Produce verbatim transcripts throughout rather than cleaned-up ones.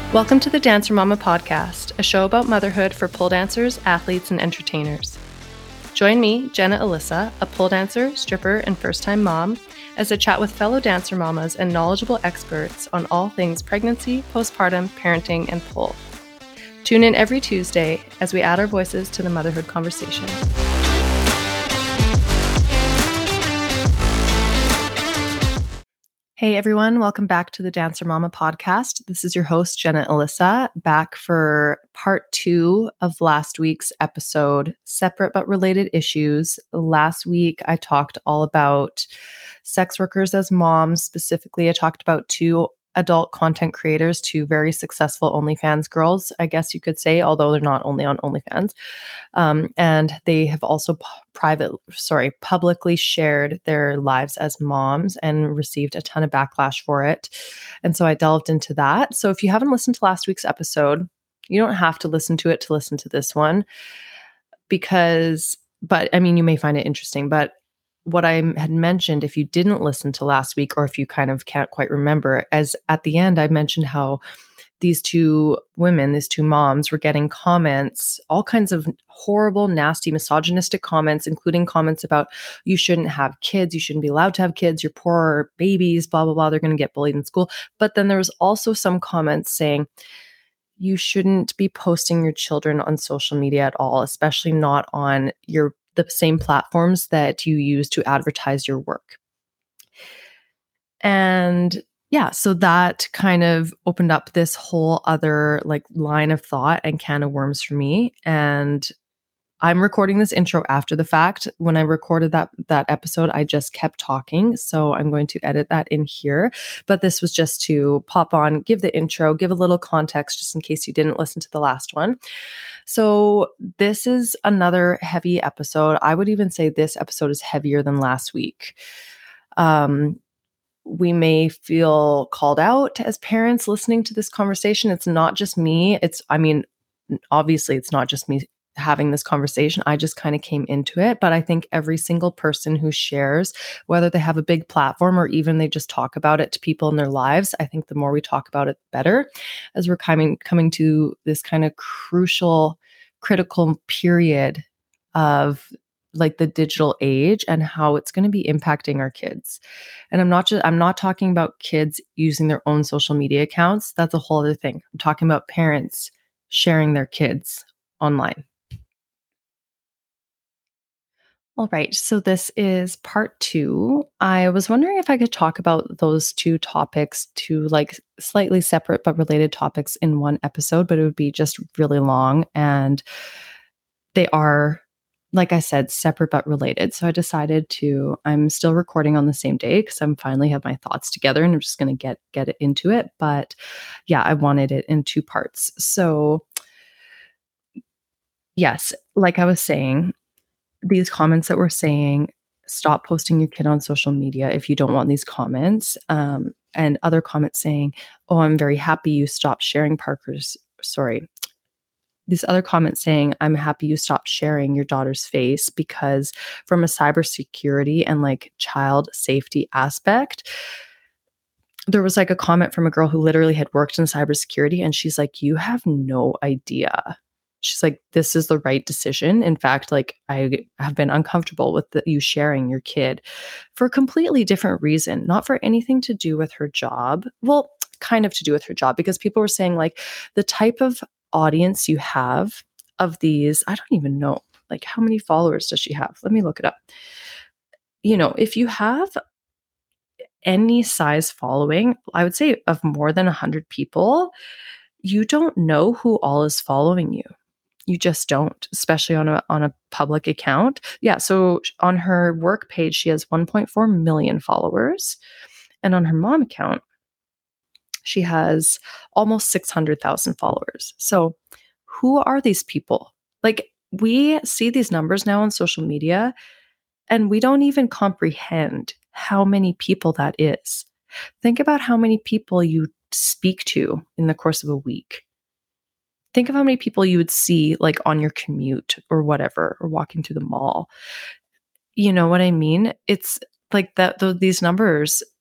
Welcome to the Dancer Mama podcast, a show about motherhood for pole dancers, athletes, and entertainers. Join me, Jenna Alyssa, a pole dancer, stripper, and first-time mom, as I chat with fellow dancer mamas and knowledgeable experts on all things pregnancy, postpartum, parenting, and pole. Tune in every Tuesday as we add our voices to the motherhood conversation. Hey everyone, welcome back to the Dancer Mama podcast. This is your host, Jenna Alyssa, back for part two of last week's episode, Separate but Related Issues. Last week, I talked all about sex workers as moms. Specifically, I talked about two adult content creators, two very successful OnlyFans girls, I guess you could say, although they're not only on OnlyFans. Um, and they have also p- private, sorry, publicly shared their lives as moms and received a ton of backlash for it. And so I delved into that. So if you haven't listened to last week's episode, you don't have to listen to it to listen to this one because, but I mean, you may find it interesting, but what I had mentioned, if you didn't listen to last week, or if you kind of can't quite remember, as at the end, I mentioned how these two women, these two moms were getting comments, all kinds of horrible, nasty, misogynistic comments, including comments about you shouldn't have kids, you shouldn't be allowed to have kids, you're poor babies, blah, blah, blah, they're going to get bullied in school. But then there was also some comments saying, you shouldn't be posting your children on social media at all, especially not on your the same platforms that you use to advertise your work. And yeah, so that kind of opened up this whole other like line of thought and can of worms for me. And I'm recording this intro after the fact. When I recorded that that episode, I just kept talking. So I'm going to edit that in here. But this was just to pop on, give the intro, give a little context just in case you didn't listen to the last one. So this is another heavy episode. I would even say this episode is heavier than last week. Um, we may feel called out as parents listening to this conversation. It's not just me. It's, I mean, obviously it's not just me having this conversation. I just kind of came into it, but I think every single person who shares, whether they have a big platform or even they just talk about it to people in their lives, I think the more we talk about it, the better, as we're coming coming to this kind of crucial, critical period of like the digital age and how it's going to be impacting our kids. And I'm not just I'm not talking about kids using their own social media accounts. That's a whole other thing. I'm talking about parents sharing their kids online. All right, so this is part two. I was wondering if I could talk about those two topics, two like slightly separate but related topics in one episode, but it would be just really long. And they are, like I said, separate but related. So I decided to, I'm still recording on the same day because I'm finally have my thoughts together and I'm just going to get get it into it. But yeah, I wanted it in two parts. So yes, like I was saying, these comments that we're saying, stop posting your kid on social media if you don't want these comments. Um, and other comments saying, oh, I'm very happy you stopped sharing Parker's, sorry. These other comments saying, I'm happy you stopped sharing your daughter's face because from a cybersecurity and like child safety aspect, there was like a comment from a girl who literally had worked in cybersecurity and she's like, you have no idea. She's like, this is the right decision. In fact, like I have been uncomfortable with the, you sharing your kid for a completely different reason, not for anything to do with her job. Well, kind of to do with her job because people were saying like the type of audience you have of these, I don't even know, like how many followers does she have? Let me look it up. You know, if you have any size following, I would say of more than one hundred people, you don't know who all is following you. You just don't, especially on a on a public account. Yeah, so on her work page, she has one point four million followers. And on her mom account, she has almost six hundred thousand followers. So who are these people? Like we see these numbers now on social media and we don't even comprehend how many people that is. Think about how many people you speak to in the course of a week. Think of how many people you would see like on your commute or whatever, or walking through the mall. You know what I mean? It's like that, th- these numbers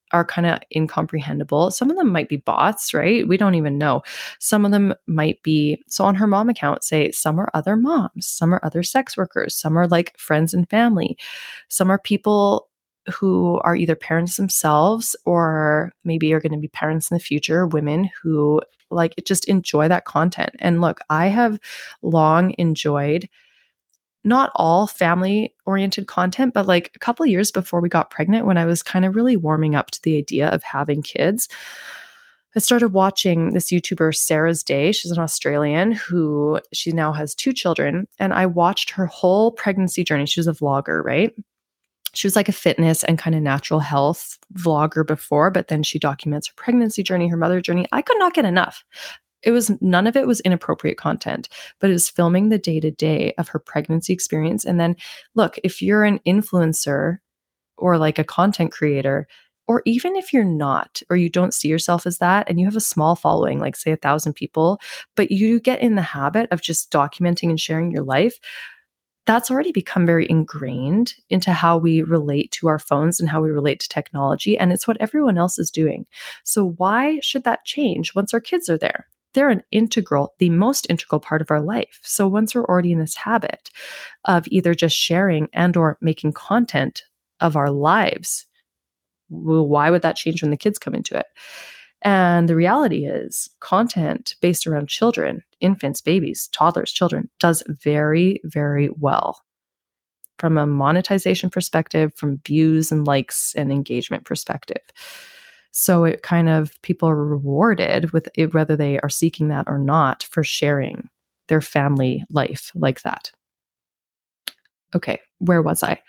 are kind of incomprehensible. Some of them might be bots, right? We don't even know. Some of them might be, so on her mom account, say some are other moms, some are other sex workers, some are like friends and family, some are people who are either parents themselves or maybe are going to be parents in the future, women who like just enjoy that content. And look, I have long enjoyed not all family oriented content, but like a couple of years before we got pregnant, when I was kind of really warming up to the idea of having kids, I started watching this YouTuber, Sarah's Day. She's an Australian who she now has two children. And I watched her whole pregnancy journey. She was a vlogger, right? She was like a fitness and kind of natural health vlogger before, but then she documents her pregnancy journey, her mother journey. I could not get enough. It was none of it was inappropriate content, but it was filming the day to day of her pregnancy experience. And then look, if you're an influencer or like a content creator, or even if you're not, or you don't see yourself as that, and you have a small following, like say a thousand people, but you get in the habit of just documenting and sharing your life, that's already become very ingrained into how we relate to our phones and how we relate to technology. And it's what everyone else is doing. So why should that change once our kids are there? They're an integral, the most integral part of our life. So once we're already in this habit of either just sharing and or making content of our lives, well, why would that change when the kids come into it? And the reality is content based around children, infants, babies, toddlers, children does very, very well from a monetization perspective, from views and likes and engagement perspective. So it kind of, people are rewarded with it, whether they are seeking that or not, for sharing their family life like that. Okay, where was I?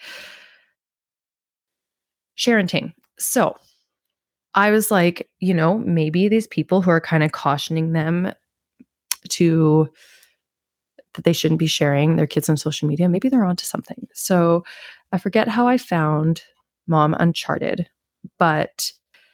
Sharenting. So I was like, you know, maybe these people who are kind of cautioning them to that they shouldn't be sharing their kids on social media, maybe they're onto something. So I forget how I found Mom Uncharted, but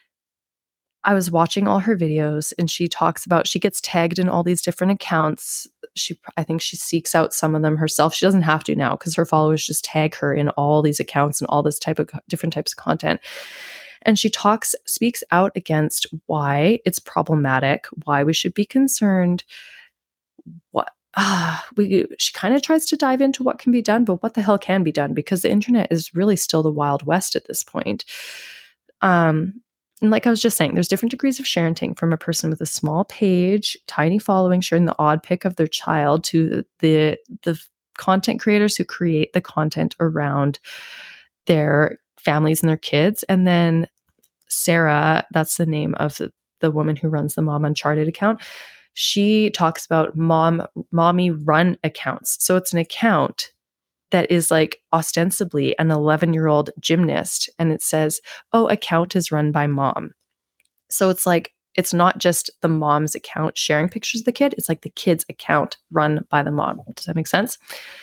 I was watching all her videos and she talks about, she gets tagged in all these different accounts. She, I think she seeks out some of them herself. She doesn't have to now because her followers just tag her in all these accounts and all this type of different types of content. And she talks, speaks out against why it's problematic, why we should be concerned. What ah, we she kind of tries to dive into what can be done, but what the hell can be done? Because the internet is really still the Wild West at this point. Um, and like I was just saying, there's different degrees of sharenting, from a person with a small page, tiny following, sharing the odd pic of their child, to the the content creators who create the content around their families and their kids. And then Sarah, that's the name of the, the woman who runs the Mom Uncharted account. She talks about mom, mommy run accounts. So it's an account that is like ostensibly an eleven year old gymnast. And it says, oh, account is run by mom. So it's like, it's not just the mom's account sharing pictures of the kid. It's like the kid's account run by the mom. Does that make sense?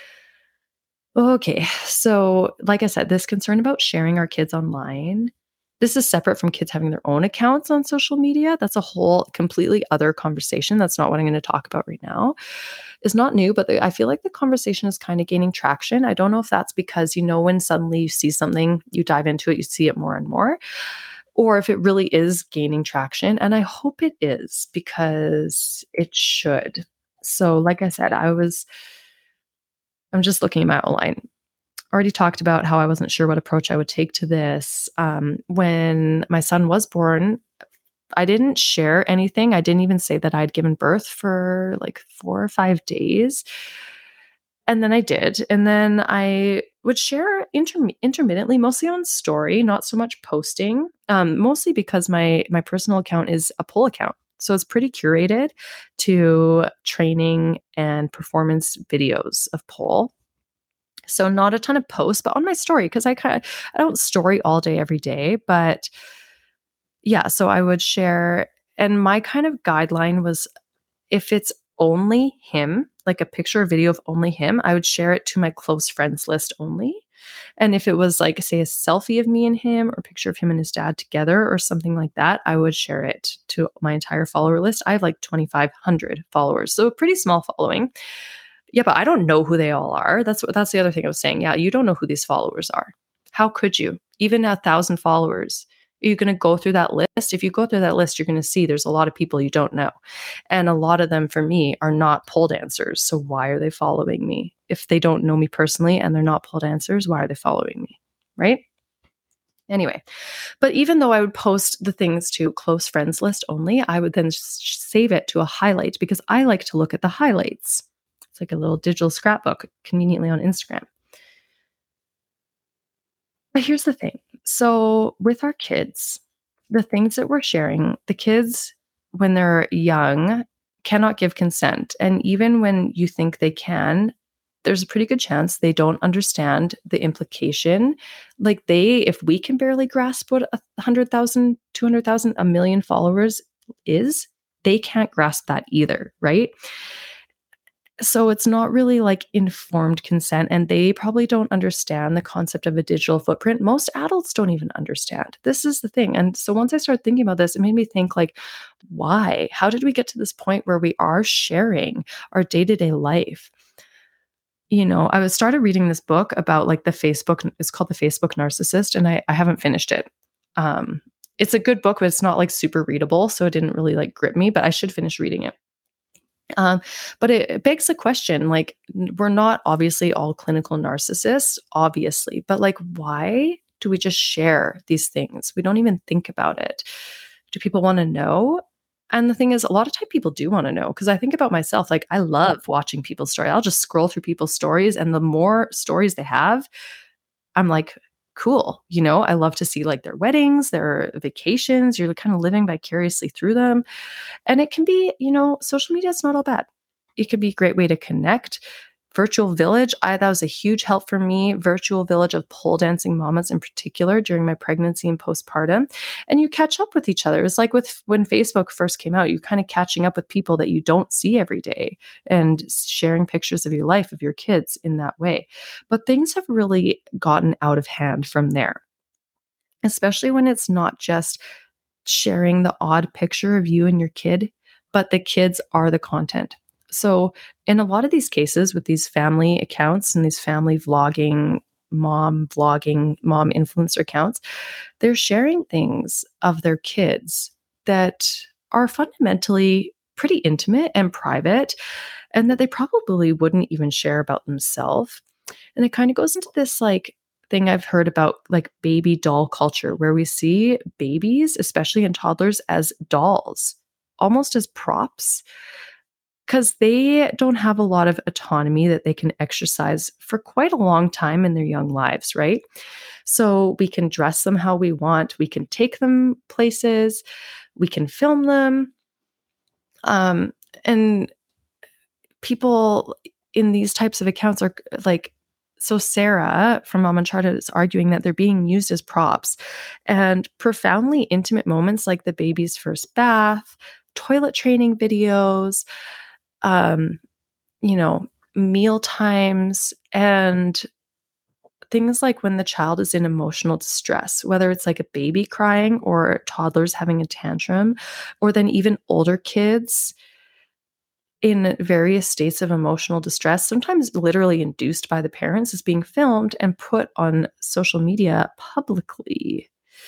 Okay. So like I said, this concern about sharing our kids online, this is separate from kids having their own accounts on social media. That's a whole completely other conversation. That's not what I'm going to talk about right now. It's not new, but the, I feel like the conversation is kind of gaining traction. I don't know if that's because, you know, when suddenly you see something, you dive into it, you see it more and more, or if it really is gaining traction. And I hope it is, because it should. So like I said, I was, I'm just looking at my outline. Already talked about how I wasn't sure what approach I would take to this. Um, when my son was born, I didn't share anything. I didn't even say that I'd given birth for like four or five days. And then I did. And then I would share interm- intermittently, mostly on story, not so much posting, um, mostly because my my personal account is a pole account. So it's pretty curated to training and performance videos of pole. So not a ton of posts, but on my story, because I kind of, I don't story all day, every day, but yeah, so I would share. And my kind of guideline was, if it's only him, like a picture or video of only him, I would share it to my close friends list only. And if it was like, say, a selfie of me and him, or a picture of him and his dad together or something like that, I would share it to my entire follower list. I have like twenty-five hundred followers, so a pretty small following. Yeah, but I don't know who they all are. That's what, that's the other thing I was saying. Yeah, you don't know who these followers are. How could you? Even a thousand followers, Are you gonna go through that list? If you go through that list, you're gonna see there's a lot of people you don't know. And a lot of them, for me, are not pole dancers. So why are they following me? If they don't know me personally and they're not pole dancers, why are they following me? Right? Anyway, but even though I would post the things to close friends list only, I would then s- save it to a highlight because I like to look at the highlights. It's like a little digital scrapbook conveniently on Instagram. But here's the thing. So with our kids, the things that we're sharing, the kids, when they're young, cannot give consent. And even when you think they can, there's a pretty good chance they don't understand the implication. Like they, if we can barely grasp what a hundred thousand, two hundred thousand, a million followers is, they can't grasp that either, right? So it's not really like informed consent, and they probably don't understand the concept of a digital footprint. Most adults don't even understand. This is the thing. And so once I started thinking about this, it made me think like, why? How did we get to this point where we are sharing our day-to-day life? You know, I was started reading this book about like the Facebook, it's called The Facebook Narcissist, and I, I haven't finished it. Um, it's a good book, but it's not like super readable. So it didn't really like grip me, but I should finish reading it. Um, but it, it begs the question, like, n- we're not obviously all clinical narcissists, obviously, but like, why do we just share these things? We don't even think about it. Do people want to know? And the thing is, a lot of time people do want to know because I think about myself, like, I love watching people's story. I'll just scroll through people's stories, and the more stories they have, I'm like, cool. You know, I love to see like their weddings, their vacations. You're kind of living vicariously through them. And it can be, you know, social media is not all bad. It could be a great way to connect. Virtual Village, I that was a huge help for me. Virtual Village of pole dancing mamas in particular during my pregnancy and postpartum. And you catch up with each other. It's like with when Facebook first came out, you're kind of catching up with people that you don't see every day and sharing pictures of your life, of your kids in that way. But things have really gotten out of hand from there, especially when it's not just sharing the odd picture of you and your kid, but the kids are the content. So, in a lot of these cases with these family accounts and these family vlogging, mom vlogging, mom influencer accounts, they're sharing things of their kids that are fundamentally pretty intimate and private, and that they probably wouldn't even share about themselves. And it kind of goes into this like thing I've heard about like baby doll culture, where we see babies, especially in toddlers, as dolls, almost as props, because they don't have a lot of autonomy that they can exercise for quite a long time in their young lives, right? So we can dress them how we want, we can take them places, we can film them. Um, and people in these types of accounts are like, so Sarah from Mom Uncharted is arguing that they're being used as props, and profoundly intimate moments like the baby's first bath, toilet training videos, um, you know, meal times, and things like when the child is in emotional distress, whether it's like a baby crying or toddlers having a tantrum, or then even older kids in various states of emotional distress, sometimes literally induced by the parents, is being filmed and put on social media publicly.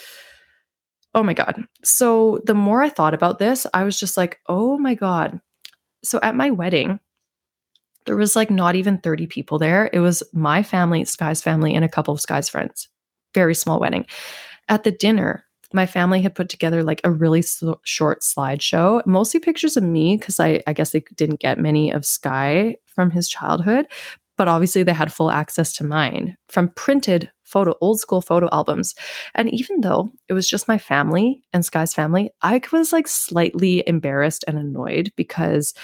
Oh my God. So the more I thought about this, I was just like, oh my God. So at my wedding, there was like not even thirty people there. It was my family, Sky's family, and a couple of Sky's friends. Very small wedding. At the dinner, my family had put together like a really s- short slideshow, mostly pictures of me because I, I guess they didn't get many of Sky from his childhood, but obviously they had full access to mine from printed photo, old school photo albums. And even though it was just my family and Sky's family, I was like slightly embarrassed and annoyed because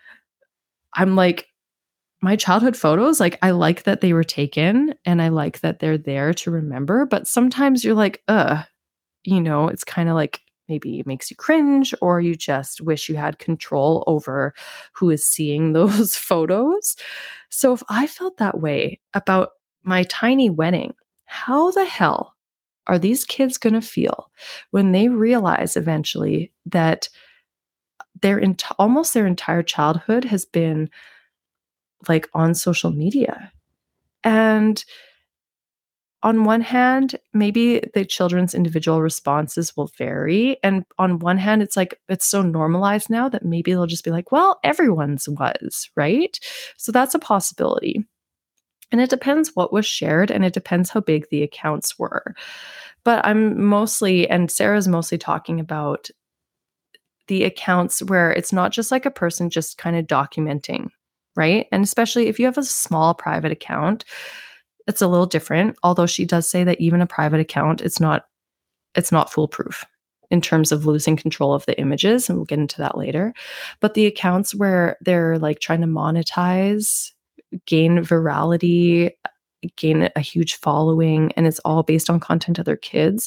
I'm like, my childhood photos, like I like that they were taken and I like that they're there to remember, but sometimes you're like, uh, you know, it's kind of like maybe it makes you cringe or you just wish you had control over who is seeing those photos. So if I felt that way about my tiny wedding, how the hell are these kids going to feel when they realize eventually that their ent- almost their entire childhood has been like on social media? And on one hand, maybe the children's individual responses will vary. And on one hand, it's like, it's so normalized now that maybe they'll just be like, well, everyone's was, right? So that's a possibility. And it depends what was shared and it depends how big the accounts were. But I'm mostly, and Sarah's mostly talking about the accounts where it's not just like a person just kind of documenting, right? And especially if you have a small private account, it's a little different. Although she does say that even a private account, it's not it's not foolproof in terms of losing control of the images, and we'll get into that later. But the accounts where they're like trying to monetize, gain virality, gain a huge following, and it's all based on content of their kids.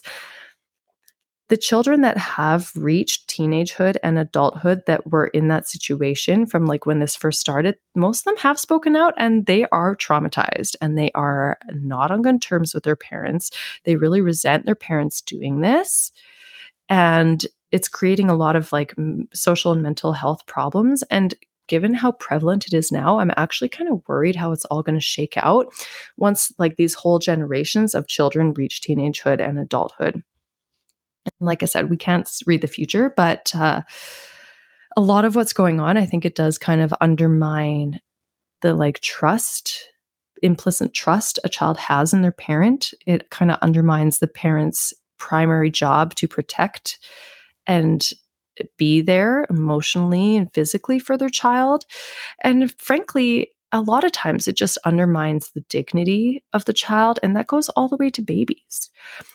The children that have reached teenagehood and adulthood that were in that situation from like when this first started, most of them have spoken out and they are traumatized and they are not on good terms with their parents. They really resent their parents doing this. And it's creating a lot of like m- social and mental health problems. And given how prevalent it is now, I'm actually kind of worried how it's all going to shake out once like these whole generations of children reach teenagehood and adulthood. Like I said, we can't read the future, but uh, a lot of what's going on, I think it does kind of undermine the like trust, implicit trust a child has in their parent. It kind of undermines the parent's primary job to protect and be there emotionally and physically for their child. And frankly, a lot of times it just undermines the dignity of the child, and that goes all the way to babies.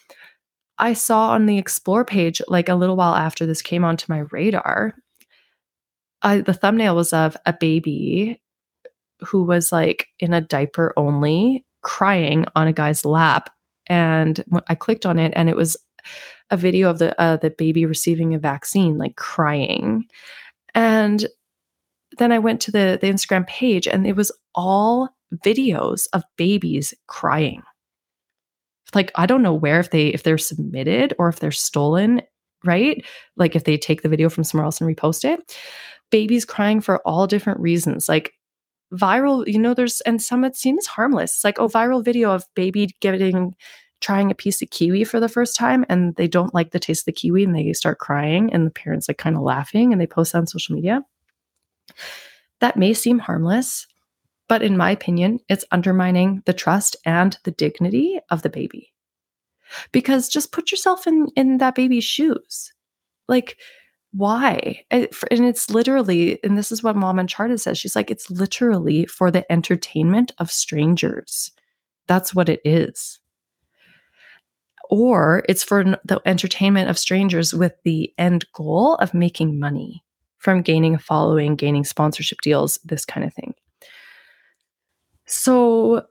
I saw on the Explore page, like a little while after this came onto my radar, I, the thumbnail was of a baby who was like in a diaper only, crying on a guy's lap. And I clicked on it, and it was a video of the uh, the baby receiving a vaccine, like crying. And then I went to the the Instagram page, and it was all videos of babies crying. Like, I don't know where if they if they're submitted or if they're stolen, right? Like if they take the video from somewhere else and repost it. Babies crying for all different reasons. Like viral, you know, there's and some it seems harmless. It's like, oh, viral video of baby getting trying a piece of kiwi for the first time and they don't like the taste of the kiwi and they start crying and the parents like kind of laughing and they post that on social media. That may seem harmless, but in my opinion, it's undermining the trust and the dignity of the baby. Because just put yourself in, in that baby's shoes. Like, why? And it's literally, and this is what Mom Uncharted says, she's like, it's literally for the entertainment of strangers. That's what it is. Or it's for the entertainment of strangers with the end goal of making money from gaining a following, gaining sponsorship deals, this kind of thing. So,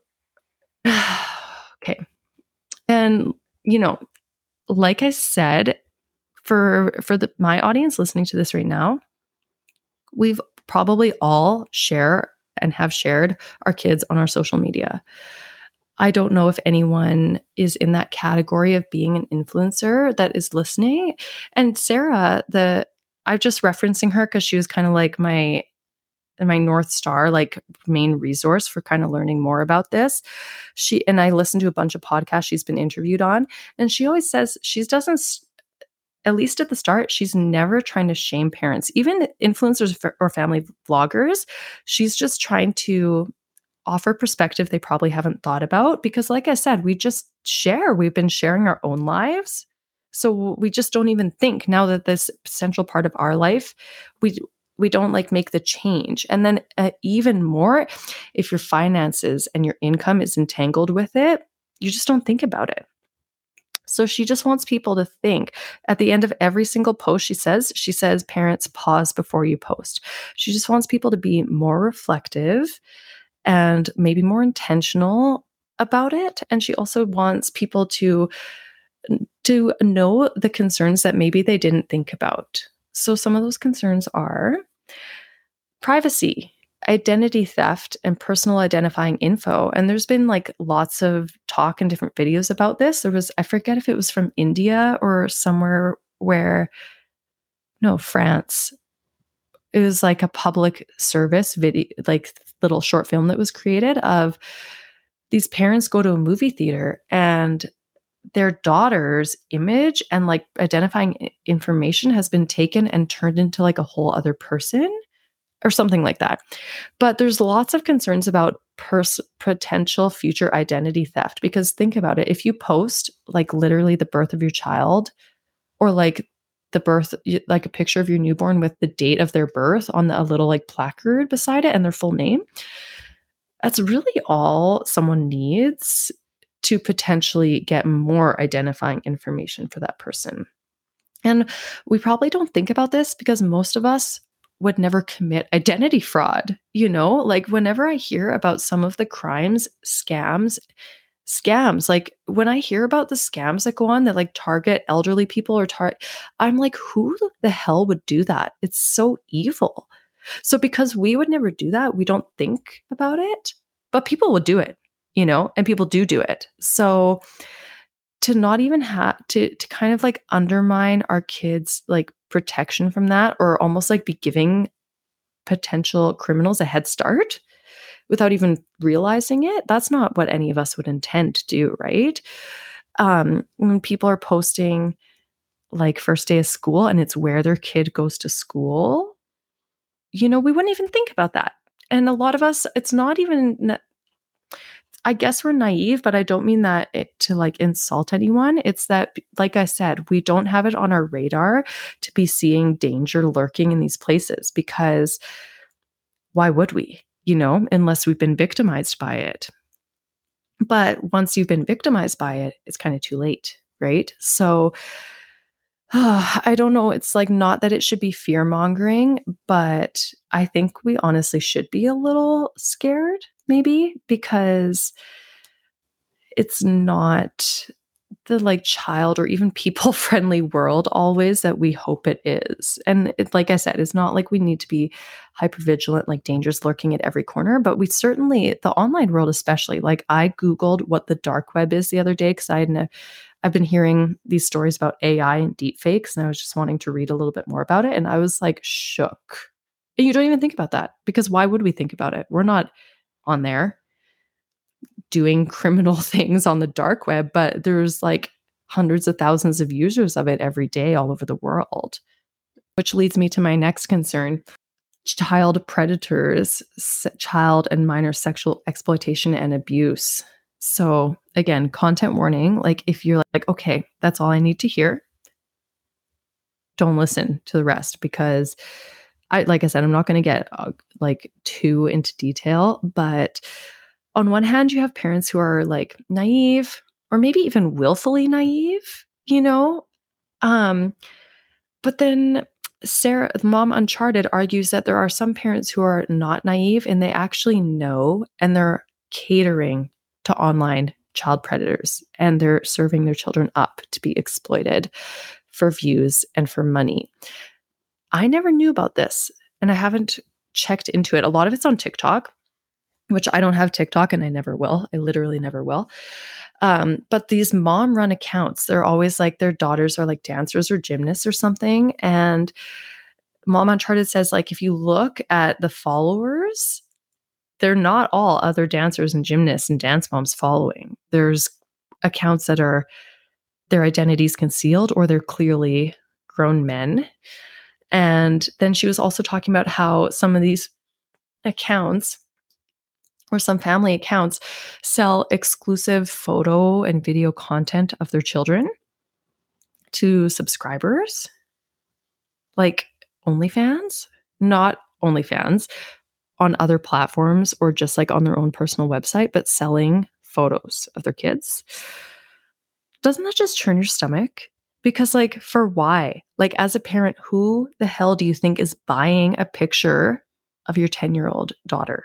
okay. And, you know, like I said, for for the, my audience listening to this right now, we've probably all share and have shared our kids on our social media. I don't know if anyone is in that category of being an influencer that is listening. And Sarah, the I'm just referencing her because she was kind of like my my North Star, like main resource for kind of learning more about this. She and I listened to a bunch of podcasts she's been interviewed on, and she always says she doesn't, at least at the start, she's never trying to shame parents, even influencers or family vloggers. She's just trying to offer perspective they probably haven't thought about because, like I said, we just share. We've been sharing our own lives. So we just don't even think now that this central part of our life, we we don't like make the change. And then uh, even more, if your finances and your income is entangled with it, you just don't think about it. So she just wants people to think. At the end of every single post she says, she says, parents, pause before you post. She just wants people to be more reflective and maybe more intentional about it. And she also wants people to to know the concerns that maybe they didn't think about. So some of those concerns are privacy, identity theft, and personal identifying info. And there's been like lots of talk and different videos about this. There was, I forget if it was from India or somewhere where, no, France. It was like a public service video, like little short film that was created of these parents go to a movie theater and their daughter's image and like identifying i- information has been taken and turned into like a whole other person or something like that. But there's lots of concerns about pers- potential future identity theft because think about it. If you post like literally the birth of your child or like the birth, y- like a picture of your newborn with the date of their birth on the, a little like placard beside it and their full name, that's really all someone needs to potentially get more identifying information for that person. And we probably don't think about this because most of us would never commit identity fraud. You know, like whenever I hear about some of the crimes, scams, scams, like when I hear about the scams that go on that like target elderly people or tar, I'm like, who the hell would do that? It's so evil. So because we would never do that, we don't think about it, but people would do it, you know, and people do do it. So to not even have to to kind of like undermine our kids like protection from that or almost like be giving potential criminals a head start without even realizing it, that's not what any of us would intend to do, right? Um when people are posting like first day of school and it's where their kid goes to school, you know, we wouldn't even think about that. And a lot of us, it's not even, I guess we're naive, but I don't mean that it, to like insult anyone. It's that, like I said, we don't have it on our radar to be seeing danger lurking in these places because why would we, you know, unless we've been victimized by it. But once you've been victimized by it, it's kind of too late, right? So I don't know. It's like not that it should be fear mongering, but I think we honestly should be a little scared, maybe, because it's not the like child or even people friendly world always that we hope it is. And it, like I said, it's not like we need to be hyper vigilant, like dangers lurking at every corner, but we certainly, the online world especially, like I Googled what the dark web is the other day because I had ne- I've been hearing these stories about A I and deep fakes, and I was just wanting to read a little bit more about it. And I was like shook. And you don't even think about that because why would we think about it? We're not on there doing criminal things on the dark web, but there's like hundreds of thousands of users of it every day all over the world. Which leads me to my next concern: child predators, s- child and minor sexual exploitation and abuse. So, again, content warning, like if you're like, okay, that's all I need to hear, don't listen to the rest because I like I said, I'm not going to get uh, like too into detail, but on one hand, you have parents who are like naive or maybe even willfully naive, you know? Um, but then Sarah, mom Uncharted, argues that there are some parents who are not naive and they actually know and they're catering to online child predators and they're serving their children up to be exploited for views and for money. I never knew about this and I haven't checked into it. A lot of it's on TikTok, which I don't have TikTok and I never will. I literally never will. Um, but these mom run accounts, they're always like their daughters are like dancers or gymnasts or something. And Mom Uncharted says, like, if you look at the followers, they're not all other dancers and gymnasts and dance moms following. There's accounts that are their identities concealed or they're clearly grown men. And then she was also talking about how some of these accounts or some family accounts sell exclusive photo and video content of their children to subscribers, like OnlyFans, not OnlyFans, on other platforms or just like on their own personal website, but selling photos of their kids. Doesn't that just turn your stomach? Because, like, for why? Like, as a parent, who the hell do you think is buying a picture of your ten year old daughter?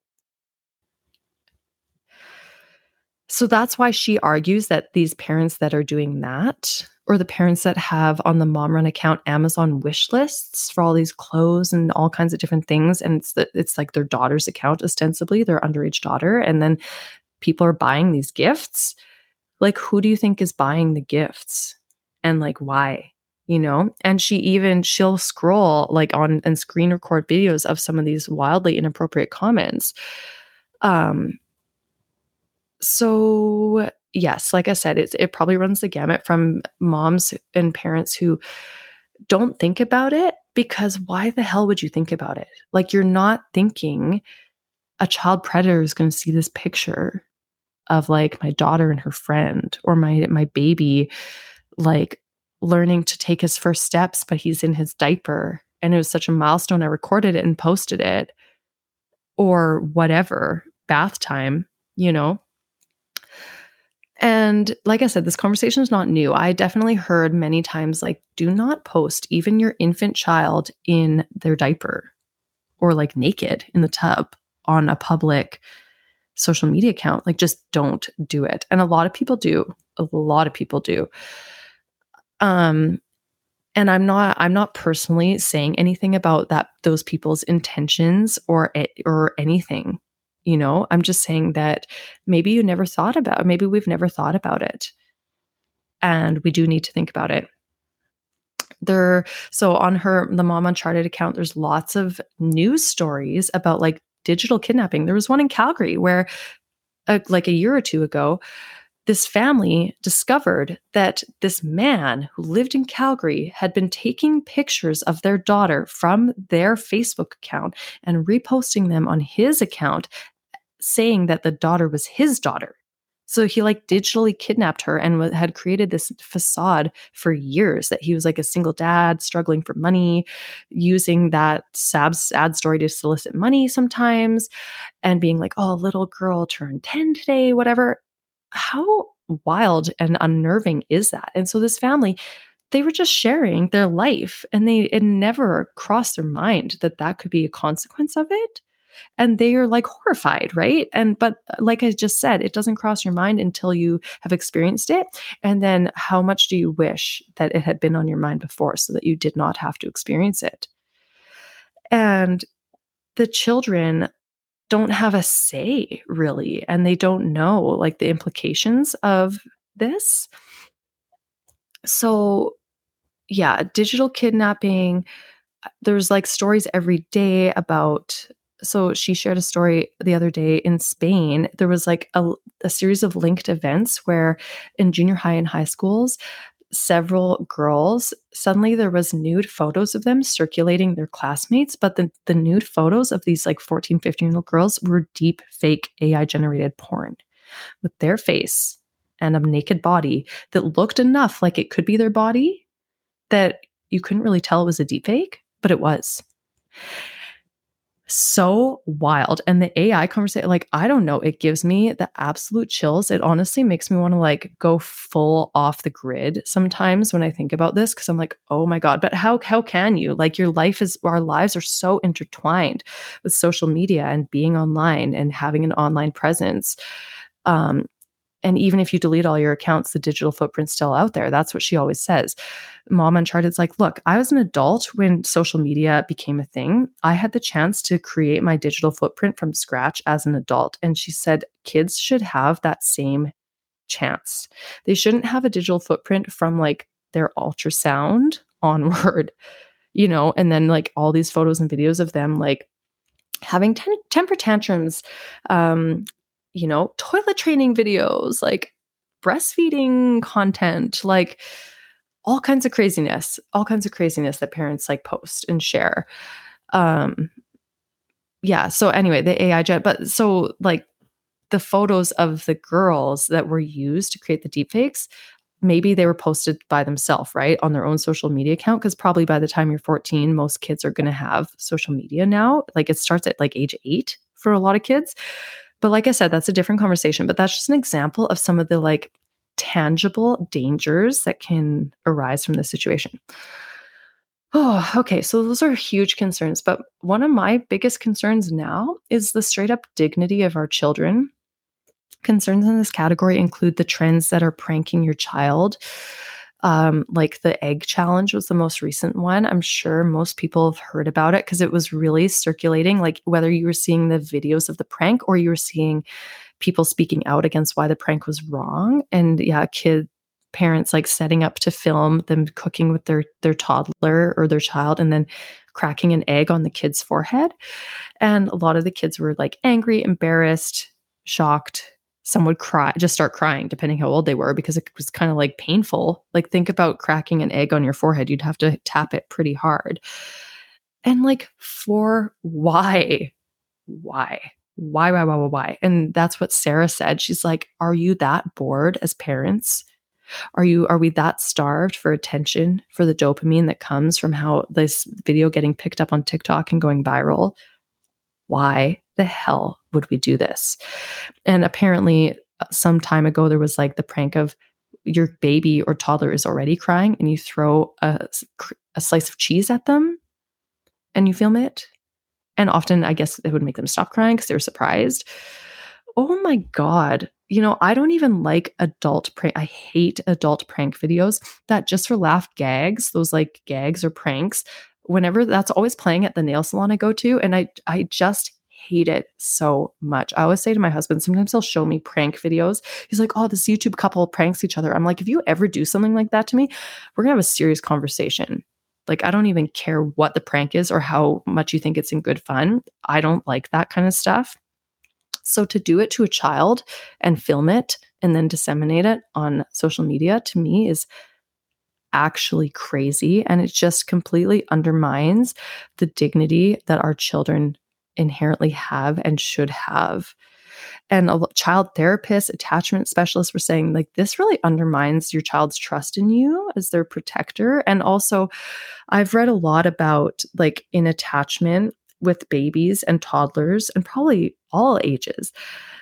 So that's why she argues that these parents that are doing that, or the parents that have on the mom run account Amazon wish lists for all these clothes and all kinds of different things, and it's the, it's like their daughter's account ostensibly, their underage daughter, and then people are buying these gifts. Like, who do you think is buying the gifts, and like why? You know, and she even she'll scroll like on and screen record videos of some of these wildly inappropriate comments. Um, So, yes, like I said, it's it probably runs the gamut from moms and parents who don't think about it because why the hell would you think about it? Like, you're not thinking a child predator is gonna see this picture of, like, my daughter and her friend or my my baby, like, learning to take his first steps, but he's in his diaper, and it was such a milestone, I recorded it and posted it, or whatever, bath time, you know? And like I said, this conversation is not new. I definitely heard many times, like, do not post even your infant child in their diaper or like naked in the tub on a public social media account. Like, just don't do it. And a lot of people do. A lot of people do. Um, and I'm not I'm not personally saying anything about that those people's intentions or a- or anything. You know, I'm just saying that maybe you never thought about, maybe we've never thought about it. And we do need to think about it. There so on her the Mom Uncharted account, there's lots of news stories about like digital kidnapping. There was one in Calgary where uh, like a year or two ago, this family discovered that this man who lived in Calgary had been taking pictures of their daughter from their Facebook account and reposting them on his account, saying that the daughter was his daughter. So he like digitally kidnapped her and w- had created this facade for years that he was like a single dad struggling for money, using that sad, sad story to solicit money sometimes, and being like, oh, little girl turned ten today, whatever. How wild and unnerving is that? And so this family, they were just sharing their life and they it never crossed their mind that that could be a consequence of it, and they are like horrified, right? And but uh, like I just said, it doesn't cross your mind until you have experienced it. And then how much do you wish that it had been on your mind before so that you did not have to experience it? And the children don't have a say really, and they don't know like the implications of this. So, yeah, digital kidnapping, there's like stories every day about, so she shared a story the other day in Spain. There was like a, a series of linked events where in junior high and high schools, several girls, suddenly there was nude photos of them circulating their classmates, but the, the nude photos of these like fourteen, fifteen year old girls were deep fake A I generated porn with their face and a naked body that looked enough like it could be their body that you couldn't really tell it was a deep fake, but it was. So wild. And the A I conversation, like, I don't know, it gives me the absolute chills. It honestly makes me want to like go full off the grid sometimes when I think about this, because I'm like, oh my God, but how how can you? Like, your life is our lives are so intertwined with social media and being online and having an online presence. Um, and even if you delete all your accounts, the digital footprint's still out there. That's what she always says. Mom Uncharted's like, look, I was an adult when social media became a thing. I had the chance to create my digital footprint from scratch as an adult. And she said, kids should have that same chance. They shouldn't have a digital footprint from like their ultrasound onward, you know, and then like all these photos and videos of them like having ten- temper tantrums, um, you know, toilet training videos, like breastfeeding content, like all kinds of craziness, all kinds of craziness that parents like post and share. Um, yeah. So anyway, the A I jet, but so like the photos of the girls that were used to create the deepfakes, maybe they were posted by themselves, right, on their own social media account. Because probably by the time you're fourteen, most kids are going to have social media now. Like, it starts at like age eight for a lot of kids. But like I said, that's a different conversation. But that's just an example of some of the like tangible dangers that can arise from this situation. Oh, okay. So those are huge concerns. But one of my biggest concerns now is the straight up dignity of our children. Concerns in this category include the trends that are pranking your child. Um, like the egg challenge was the most recent one. I'm sure most people have heard about it because it was really circulating, like whether you were seeing the videos of the prank or you were seeing people speaking out against why the prank was wrong. And yeah, kid parents like setting up to film them cooking with their their toddler or their child and then cracking an egg on the kid's forehead. And a lot of the kids were like angry, embarrassed, shocked, some would cry just start crying depending how old they were because it was kinda, like, painful. Like, think about cracking an egg on your forehead, you'd have to tap it pretty hard. And, like, for why? Why? Why, why, why, why, why? And that's what Sarah said. She's like, "Are you that bored as parents? Are you are we that starved for attention, for the dopamine that comes from how this video getting picked up on TikTok and going viral? Why the hell would we do this?" And apparently, uh, some time ago, there was, like, the prank of your baby or toddler is already crying, and you throw a s cr a slice of cheese at them, and you film it. And often, I guess, it would make them stop crying 'cause they were surprised. Oh my god. You know, I don't even like adult prank I hate adult prank videos that just for laugh gags, those, like, gags or pranks, whenever that's always playing at the nail salon I go to, and I I just hate it so much. I always say to my husband, sometimes he'll show me prank videos. He's like, "Oh, this YouTube couple pranks each other." I'm like, "If you ever do something like that to me, we're gonna have a serious conversation." Like, I don't even care what the prank is or how much you think it's in good fun. I don't like that kinda stuff. So to do it to a child and film it and then disseminate it on social media, to me, is actually crazy, and it just completely undermines the dignity that our children inherently have and should have. And a l child therapists, attachment specialists were saying, like, "This really undermines your child's trust in you as their protector." And also, I've read a lot about, like, in attachment with babies and toddlers and probably all ages.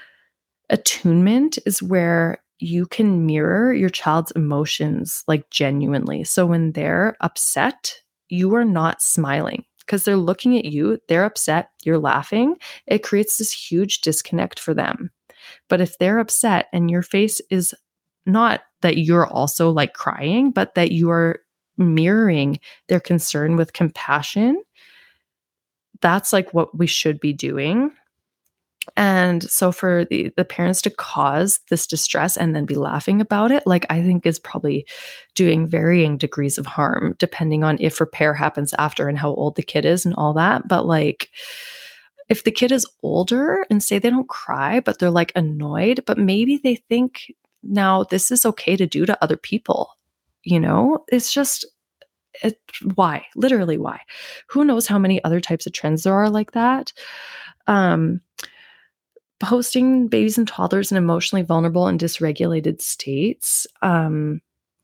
Attunement is where you can mirror your child's emotions, like, genuinely. So when they're upset, you are not smiling 'cause they're looking at you, they're upset, you're laughing. It creates this huge disconnect for them. But if they're upset and your face is not that you're also, like, crying, but that you are mirroring their concern with compassion, that's, like, what we should be doing. And so for the the parents to cause this distress and then be laughing about it, like, I think is probably doing varying degrees of harm depending on if repair happens after and how old the kid is and all that. But, like, if the kid is older and say they don't cry, but they're, like, annoyed, but maybe they think now this is okay to do to other people, you know? It's just it why? Literally, why? Who knows how many other types of trends there are like that? Um posting babies and toddlers in emotionally vulnerable and dysregulated states, um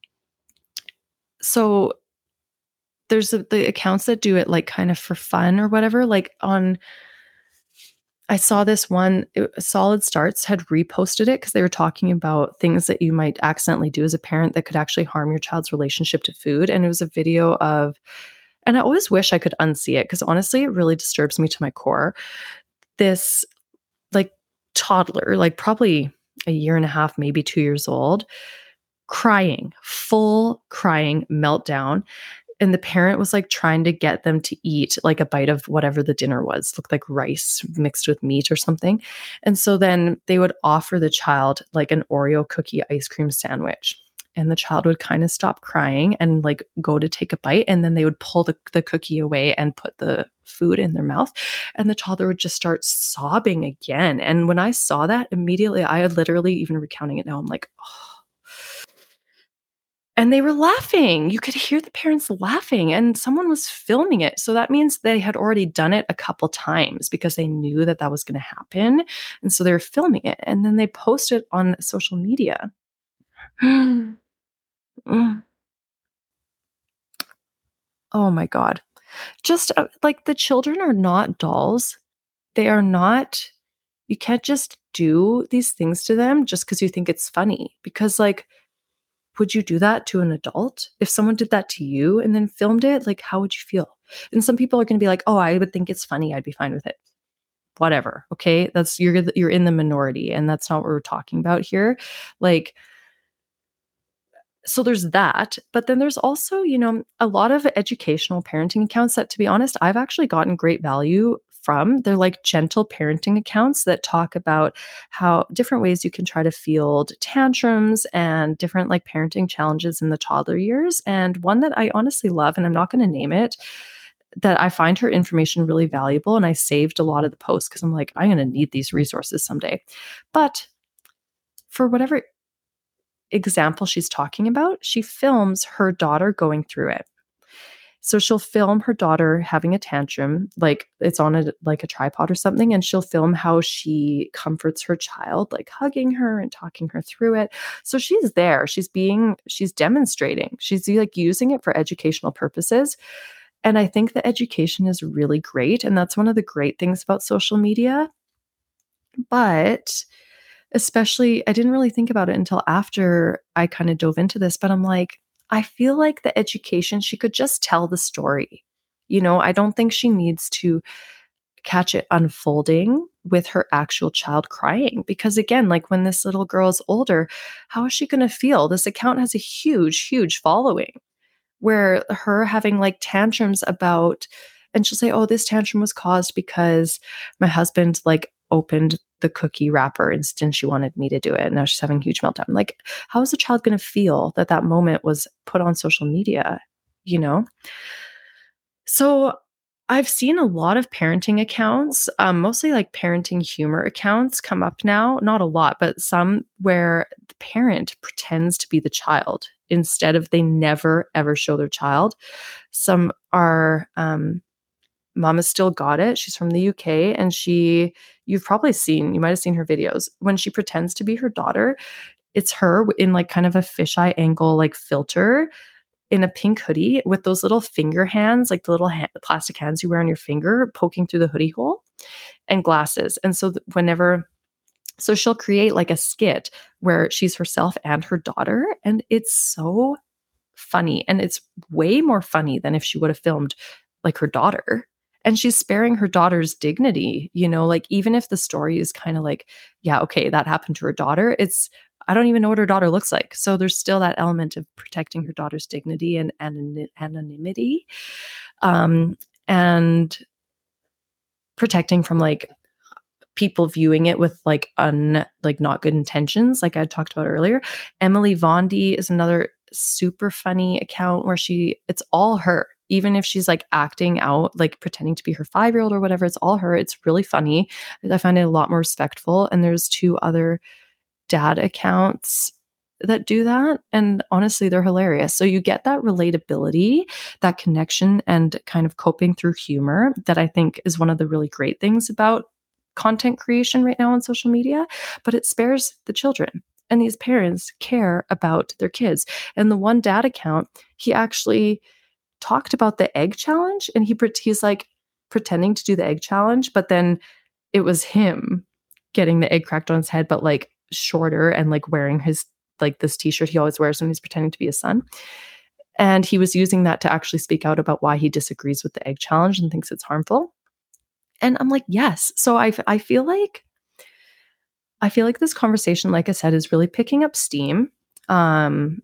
so there's the the accounts that do it, like, kind of for fun or whatever, like, on I saw this one, it Solid Starts had reposted it 'cause they were talking about things that you might accidentally do as a parent that could actually harm your child's relationship to food, and it was a video of and I always wish I could unsee it 'cause honestly, it really disturbs me to my core. This, like, toddler, like, probably a year and a half, maybe two years old, crying, full crying meltdown, and the parent was, like, trying to get them to eat, like, a bite of whatever the dinner was, looked like rice mixed with meat or something, and so then they would offer the child, like, an Oreo cookie ice cream sandwich, and the child would kinda stop crying and, like, go to take a bite, and then they would pull the the cookie away and put the food in their mouth, and the toddler would just start sobbing again, and when I saw that, immediately, I had literally even recounting it now, I'm like, "Oh." And they were laughing, you could hear the parents laughing, and someone was filming it, so that means they had already done it a couple times because they knew that that was gonna happen, and so they're filming it, and then they post it on social media. Mm. Oh my god. Just, uh, like, the children are not dolls. They are not you can't just do these things to them just 'cause you think it's funny, because, like, would you do that to an adult? If someone did that to you and then filmed it, like, how would you feel? And some people are gonna be like, "Oh, I would think it's funny, I'd be fine with it." Whatever, okay? That's you're the you're in the minority, and that's not what we're talking about here. Like so there's that, but then there's also, you know, a lot of educational parenting accounts that, to be honest, I've actually gotten great value from. They're like gentle parenting accounts that talk about how different ways you can try to field tantrums and different, like, parenting challenges in the toddler years, and one that I honestly love, and I'm not gonna name it, that I find her information really valuable, and I saved a lot of the posts 'cause I'm like, "I'm gonna need these resources someday." But for whatever example she's talking about, she films her daughter going through it. So she'll film her daughter having a tantrum, like it's on a like a tripod or something, and she'll film how she comforts her child, like hugging her and talking her through it. So she's there. She's being she's demonstrating. She's like using it for educational purposes. And I think the education is really great. And that's one of the great things about social media. But especially, I didn't really think about it until after I kind of dove into this, but I'm like, I feel like the education, she could just tell the story. You know, I don't think she needs to catch it unfolding with her actual child crying. Because again, like when this little girl's older, how is she going to feel? This account has a huge, huge following where her having like tantrums about, and she'll say, oh, this tantrum was caused because my husband like opened the cookie wrapper instant she wanted me to do it. And now she's having a huge meltdown. Like, how is a child going to feel that that moment was put on social media, you know? So I've seen a lot of parenting accounts, um, mostly like parenting humor accounts come up now. Not a lot, but some where the parent pretends to be the child instead of they never, ever show their child. Some are, um, Mama's Still Got It. She's from the U K and she, you've probably seen, you might have seen her videos. When she pretends to be her daughter, it's her in like kind of a fisheye angle, like filter in a pink hoodie with those little finger hands, like the little hand, plastic hands you wear on your finger poking through the hoodie hole and glasses. And so th- whenever, so she'll create like a skit where she's herself and her daughter. And it's so funny. And it's way more funny than if she would have filmed like her daughter. And she's sparing her daughter's dignity, you know, like even if the story is kind of like, yeah, okay, that happened to her daughter. It's, I don't even know what her daughter looks like. So there's still that element of protecting her daughter's dignity and, and anonymity. Um, and protecting from like people viewing it with like un like not good intentions, like I talked about earlier. Emily Vondi is another super funny account where she it's all her. Even if she's like acting out, like pretending to be her five-year-old or whatever, it's all her. It's really funny. I find it a lot more respectful. And there's two other dad accounts that do that. And honestly, they're hilarious. So you get that relatability, that connection, and kind of coping through humor that I think is one of the really great things about content creation right now on social media, but it spares the children. And these parents care about their kids. And the one dad account, he actually talked about the egg challenge and he he's like pretending to do the egg challenge, but then it was him getting the egg cracked on his head, but like shorter and like wearing his like this t-shirt he always wears when he's pretending to be his son. And he was using that to actually speak out about why he disagrees with the egg challenge and thinks it's harmful. And I'm like, yes. So I I feel like I feel like this conversation, like I said, is really picking up steam. Um,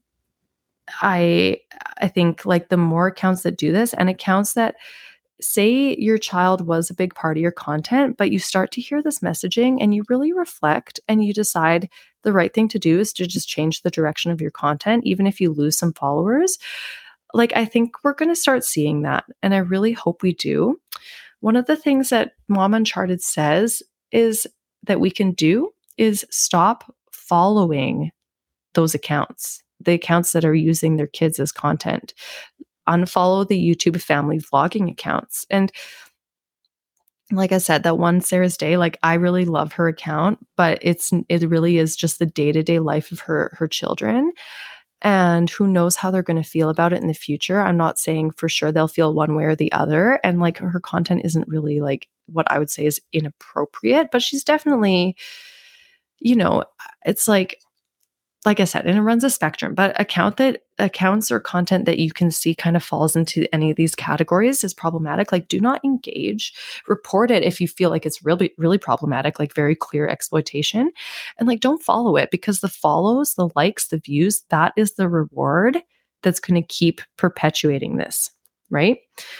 I I think like the more accounts that do this and accounts that say your child was a big part of your content, but you start to hear this messaging and you really reflect and you decide the right thing to do is to just change the direction of your content, even if you lose some followers. Like, I think we're going to start seeing that. And I really hope we do. One of the things that Mom Uncharted says is that we can do is stop following those accounts, the accounts that are using their kids as content. Unfollow the YouTube family vlogging accounts. And like I said, that one Sarah's Day, like I really love her account, but it's it really is just the day-to-day life of her her children. And who knows how they're going to feel about it in the future. I'm not saying for sure they'll feel one way or the other. And like her content isn't really like what I would say is inappropriate, but she's definitely, you know, it's like like I said, and it runs a spectrum, but account that accounts or content that you can see kind of falls into any of these categories is problematic. Like, do not engage. Report it if you feel like it's really, really problematic, like very clear exploitation. And like, don't follow it because the follows, the likes, the views, that is the reward that's going to keep perpetuating this, right?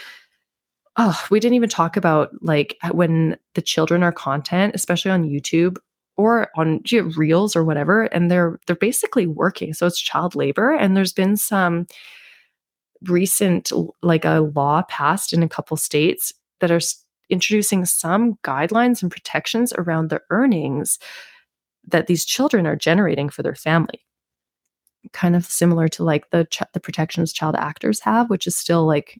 Oh, we didn't even talk about like when the children are content, especially on YouTube or on you know, Reels or whatever, and they're they're basically working. So it's child labor. And there's been some recent like a law passed in a couple states that are s- introducing some guidelines and protections around the earnings that these children are generating for their family. Kind of similar to like the ch- the protections child actors have, which is still like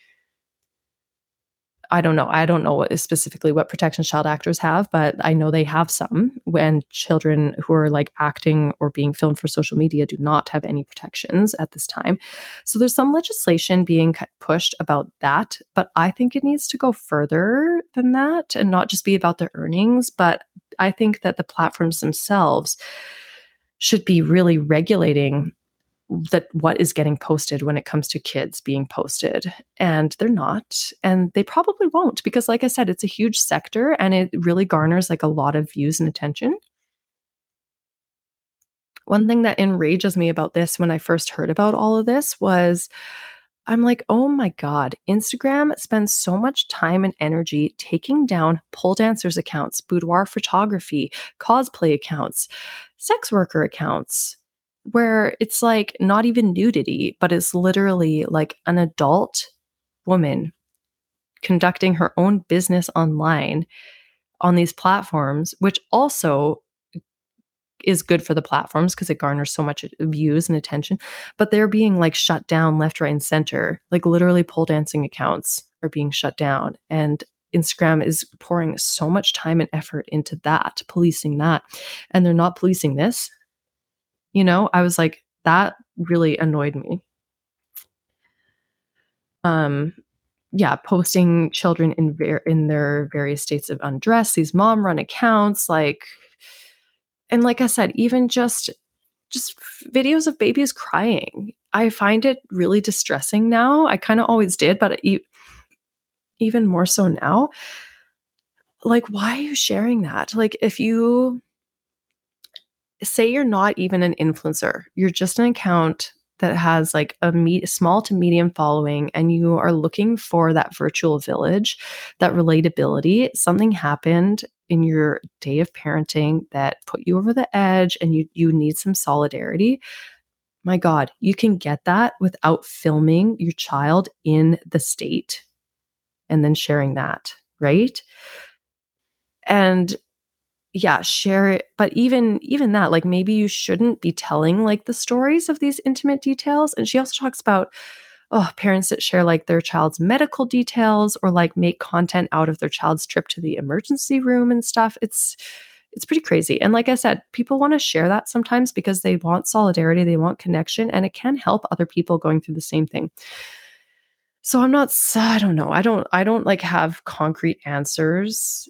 I don't know. I don't know what is specifically what protections child actors have, but I know they have some when children who are like acting or being filmed for social media do not have any protections at this time. So there's some legislation being cu- pushed about that, but I think it needs to go further than that and not just be about the earnings, but I think that the platforms themselves should be really regulating that what is getting posted when it comes to kids being posted, and they're not, and they probably won't because like I said, it's a huge sector and it really garners like a lot of views and attention. One thing that enrages me about this when I first heard about all of this was I'm like, "Oh my god, Instagram spends so much time and energy taking down pole dancers accounts, boudoir photography, cosplay accounts, sex worker accounts, where it's like not even nudity, but it's literally like an adult woman conducting her own business online on these platforms, which also is good for the platforms because it garners so much views and attention, but they're being like shut down left, right, and center. Like literally pole dancing accounts are being shut down. And Instagram is pouring so much time and effort into that, policing that. And they're not policing this. You know, I was like, that really annoyed me. Um, yeah, posting children in ver- in their various states of undress, these mom run accounts, like, and like I said, even just just videos of babies crying. I find it really distressing now. I kind of always did, but e- even more so now. Like, why are you sharing that? Like, if you say you're not even an influencer, you're just an account that has like a me- small to medium following, and you are looking for that virtual village, that relatability. Something happened in your day of parenting that put you over the edge, and you you need some solidarity. My God, you can get that without filming your child in the state and then sharing that, right? And yeah, share it. But even even that, like maybe you shouldn't be telling like the stories of these intimate details. And she also talks about oh, parents that share like their child's medical details or like make content out of their child's trip to the emergency room and stuff. It's it's pretty crazy. And like I said, people want to share that sometimes because they want solidarity, they want connection, and it can help other people going through the same thing. So I'm not s- I don't know. I don't I don't like have concrete answers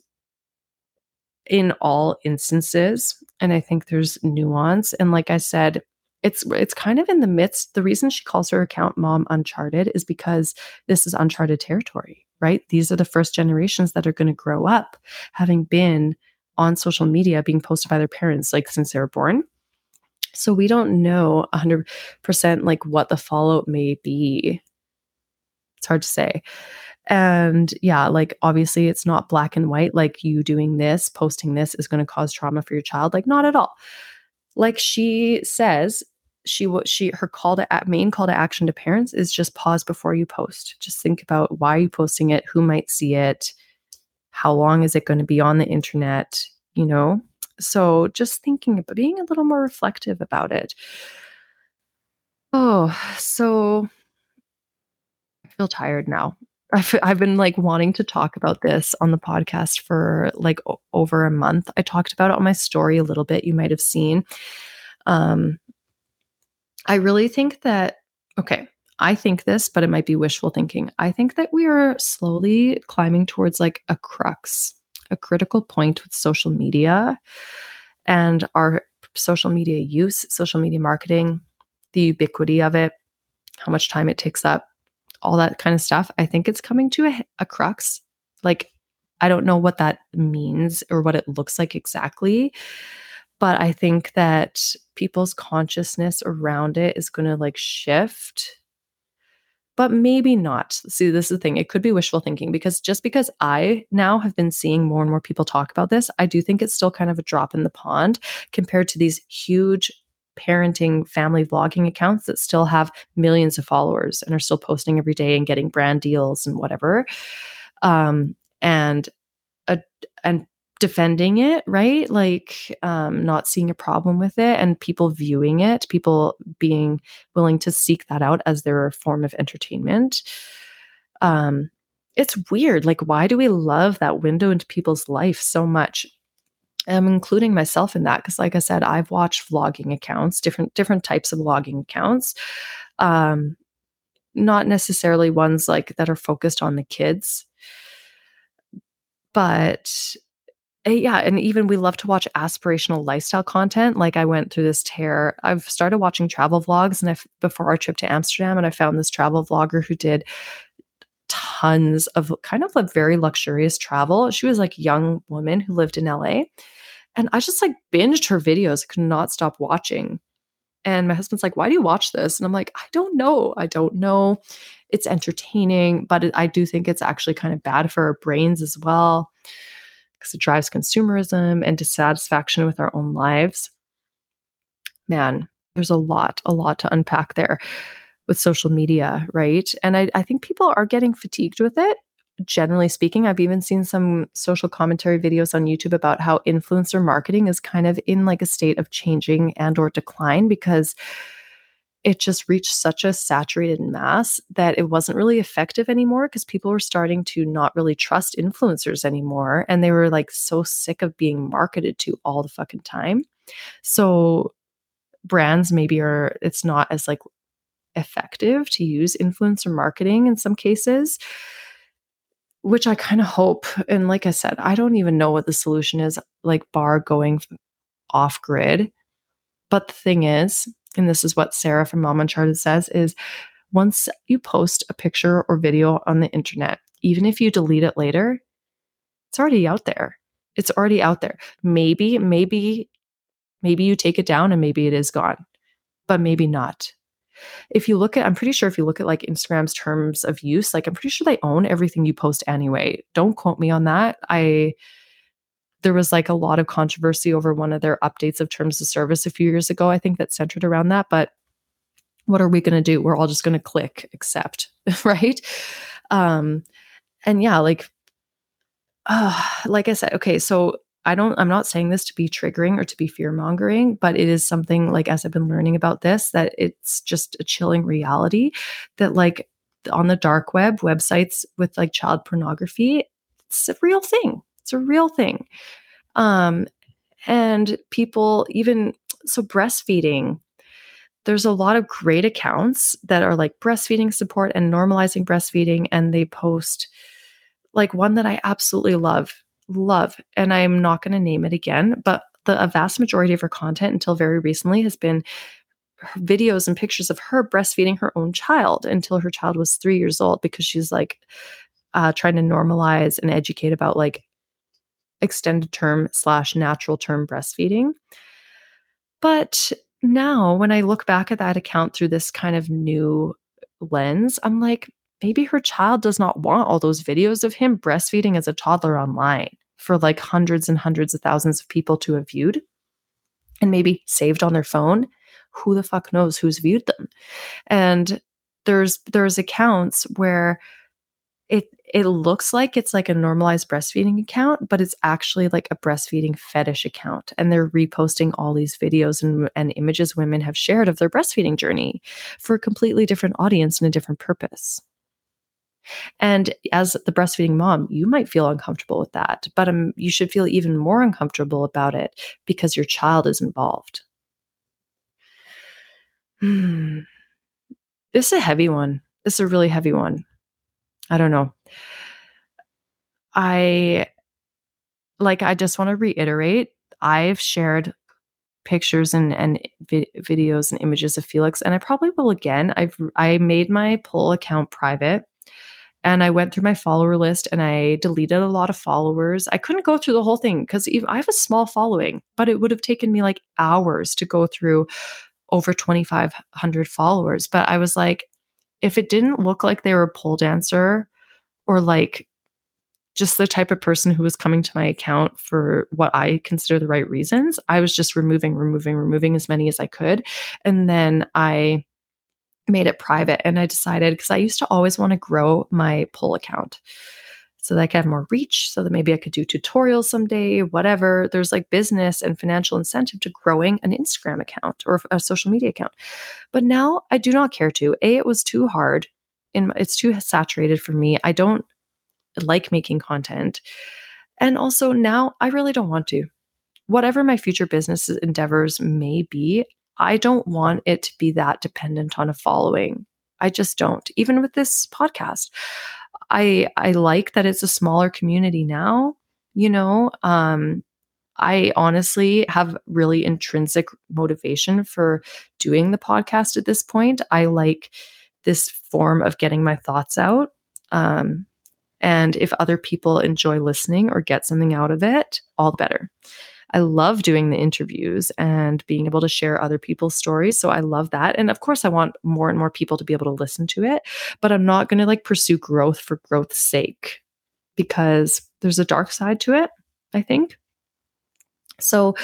in all instances, and I think there's nuance, and like I said, it's it's kind of in the midst. The reason she calls her account Mom Uncharted is because this is uncharted territory, right? These are the first generations that are gonna grow up having been on social media being posted by their parents, like, since they were born. So we don't know one hundred percent, like, what the fallout may be. It's hard to say. And yeah, like obviously it's not black and white, like you doing this, posting this is going to cause trauma for your child. Like not at all. Like she says, she what she her call to a- main call to action to parents is just pause before you post. Just think about why are you posting it, who might see it, how long is it going to be on the internet, you know? So just thinking about being a little more reflective about it. Oh, so I feel tired now. I've I've been, like, wanting to talk about this on the podcast for, like, o over a month. I talked about it on my story a little bit, you might have seen. Um, I really think that okay, I think this, but it might be wishful thinking. I think that we are slowly climbing towards, like, a crux, a critical point with social media and our social media use, social media marketing, the ubiquity of it, how much time it takes up, all that kind of stuff. I think it's coming to a, a crux. Like, I don't know what that means or what it looks like exactly, but I think that people's consciousness around it is going to like shift, but maybe not. See, this is the thing. It could be wishful thinking because just because I now have been seeing more and more people talk about this, I do think it's still kind of a drop in the pond compared to these huge parenting family vlogging accounts that still have millions of followers and are still posting every day and getting brand deals and whatever. Um, and a, and defending it, right? Like, um, not seeing a problem with it and people viewing it, people being willing to seek that out as their form of entertainment. Um, it's weird. Like, why do we love that window into people's life so much? I'm including myself in that because, like I said, I've watched vlogging accounts, different different types of vlogging accounts, um, not necessarily ones like that are focused on the kids, but uh, yeah, and even we love to watch aspirational lifestyle content. Like I went through this tear. I've started watching travel vlogs, and I before our trip to Amsterdam, and I found this travel vlogger who did tons of kind of like very luxurious travel. She was like a young woman who lived in L A. And I just like binged her videos. I could not stop watching. And my husband's like, "Why do you watch this?" And I'm like, "I don't know. I don't know. It's entertaining, but it, I do think it's actually kind of bad for our brains as well because it drives consumerism and dissatisfaction with our own lives." Man, there's a lot, a lot to unpack there with social media, right? And I, I think people are getting fatigued with it. Generally speaking, I've even seen some social commentary videos on YouTube about how influencer marketing is kind of in like a state of changing and or decline because it just reached such a saturated mass that it wasn't really effective anymore because people were starting to not really trust influencers anymore. And they were like so sick of being marketed to all the fucking time. So brands maybe are, it's not as like effective to use influencer marketing in some cases, which I kind of hope. And like I said, I don't even know what the solution is, like bar going off grid. But the thing is, and this is what Sarah from Mom Uncharted says, is once you post a picture or video on the internet, even if you delete it later, it's already out there. It's already out there. Maybe, maybe, maybe you take it down and maybe it is gone, but maybe not. If you look at, I'm pretty sure if you look at like Instagram's terms of use, like I'm pretty sure they own everything you post anyway. Don't quote me on that. I, there was like a lot of controversy over one of their updates of terms of service a few years ago, I think that centered around that. But what are we going to do? We're all just going to click accept, right? Um, and yeah, like, uh, like I said, okay, so I don't, I'm not saying this to be triggering or to be fear mongering, but it is something like, as I've been learning about this, that it's just a chilling reality that like on the dark web, websites with like child pornography, it's a real thing. It's a real thing. Um, and people even, so breastfeeding, there's a lot of great accounts that are like breastfeeding support and normalizing breastfeeding. And they post like one that I absolutely love, love, and I'm not going to name it again, but the a vast majority of her content until very recently has been her videos and pictures of her breastfeeding her own child until her child was three years old because she's like uh, trying to normalize and educate about like extended term slash natural term breastfeeding. But now when I look back at that account through this kind of new lens, I'm like, maybe her child does not want all those videos of him breastfeeding as a toddler online for like hundreds and hundreds of thousands of people to have viewed and maybe saved on their phone. Who the fuck knows who's viewed them? And there's there's accounts where it it looks like it's like a normalized breastfeeding account, but it's actually like a breastfeeding fetish account. And they're reposting all these videos and, and images women have shared of their breastfeeding journey for a completely different audience and a different purpose. And as the breastfeeding mom, you might feel uncomfortable with that, but um, you should feel even more uncomfortable about it because your child is involved. Hmm. This is a heavy one. This is a really heavy one. I don't know. I like, I just want to reiterate, I've shared pictures and, and vi- videos and images of Felix, and I probably will again. I've, I made my poll account private and I went through my follower list and I deleted a lot of followers. I couldn't go through the whole thing because I have a small following, but it would have taken me like hours to go through over twenty-five hundred followers. But I was like, if it didn't look like they were a pole dancer or like just the type of person who was coming to my account for what I consider the right reasons, I was just removing, removing, removing as many as I could. And then I made it private and I decided, because I used to always want to grow my poll account. so that I could have more reach, so that maybe I could do tutorials someday, whatever. There's like business and financial incentive to growing an Instagram account or a social media account. But now I do not care to. A, it was too hard and it's too saturated for me. I don't like making content. And also now I really don't want to. Whatever my future business endeavors may be, I don't want it to be that dependent on a following. I just don't. Even with this podcast, I I like that it's a smaller community now, you know. Um I honestly have really intrinsic motivation for doing the podcast at this point. I like this form of getting my thoughts out. Um and if other people enjoy listening or get something out of it, all the better. I love doing the interviews and being able to share other people's stories. So I love that. And of course, I want more and more people to be able to listen to it, but I'm not going to like pursue growth for growth's sake because there's a dark side to it, I think. So,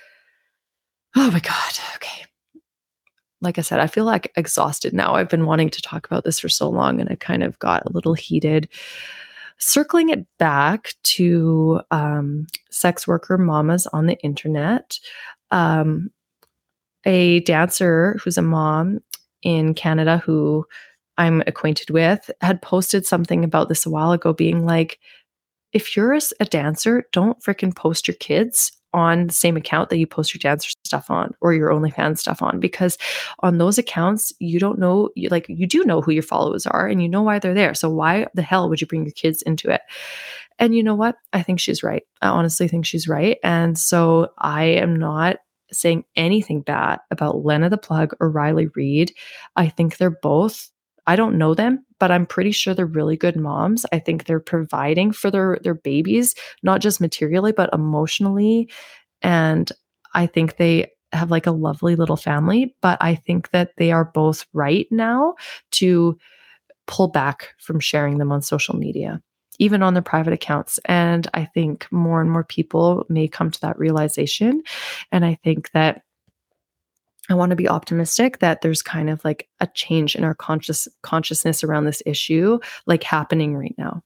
oh my God. Okay. Like I said, I feel like exhausted now. I've been wanting to talk about this for so long and I kind of got a little heated. Circling it back to um, sex worker mamas on the internet, um, a dancer who's a mom in Canada who I'm acquainted with had posted something about this a while ago, being like, if you're a, a dancer, don't freaking post your kids on the same account that you post your dancer stuff on or your OnlyFans stuff on, because on those accounts, you don't know, you, like you do know who your followers are and you know why they're there. So why the hell would you bring your kids into it? And you know what? I think she's right. I honestly think she's right. And so I am not saying anything bad about Lena the Plug or Riley Reid. I think they're both, I don't know them, but I'm pretty sure they're really good moms. I think they're providing for their their babies, not just materially, but emotionally. And I think they have like a lovely little family, but I think that they are both right now to pull back from sharing them on social media, even on their private accounts. And I think more and more people may come to that realization. And I think that I want to be optimistic that there's kind of like a change in our conscious consciousness around this issue, like happening right now.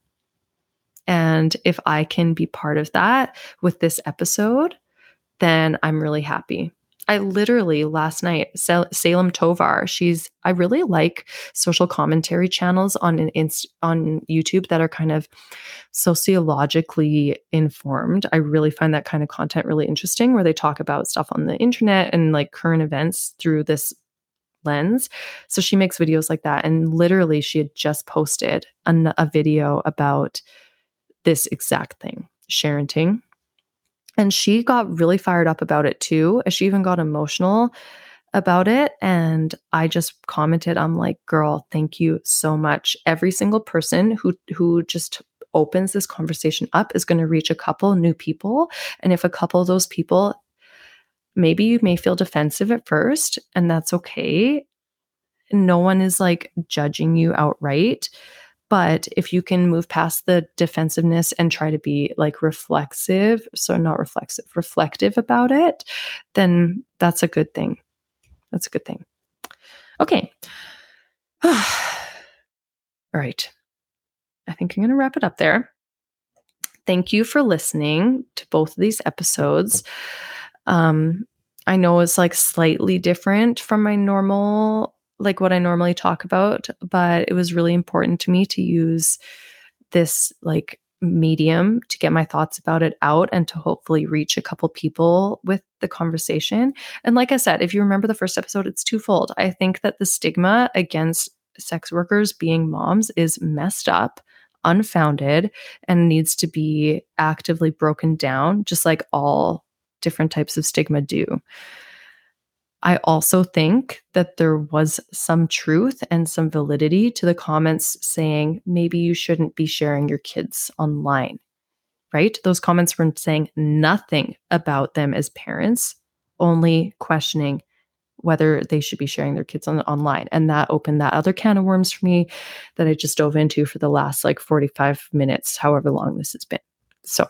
And if I can be part of that with this episode, then I'm really happy. I literally last night, Salem Tovar, she's, I really like social commentary channels on an inst, on YouTube that are kind of sociologically informed. I really find that kind of content really interesting, where they talk about stuff on the internet and like current events through this lens. So she makes videos like that. And literally she had just posted an, a video about this exact thing, sharenting. And she got really fired up about it too. She even got emotional about it. And I just commented, I'm like, girl, thank you so much. Every single person who who just opens this conversation up is going to reach a couple new people. And if a couple of those people, maybe you may feel defensive at first, and that's okay. No one is like judging you outright. But if you can move past the defensiveness and try to be like reflexive, so not reflexive, reflective about it, then that's a good thing. That's a good thing. Okay. All right. I think I'm going to wrap it up there. Thank you for listening to both of these episodes. Um, I know it's like slightly different from my normal, like what I normally talk about, but it was really important to me to use this like medium to get my thoughts about it out and to hopefully reach a couple people with the conversation. And like I said, if you remember the first episode, it's twofold. I think that the stigma against sex workers being moms is messed up, unfounded, and needs to be actively broken down, just like all different types of stigma do. I also think that there was some truth and some validity to the comments saying maybe you shouldn't be sharing your kids online, right? Those comments were saying nothing about them as parents, only questioning whether they should be sharing their kids on online. And that opened that other can of worms for me that I just dove into for the last like forty-five minutes, however long this has been. So,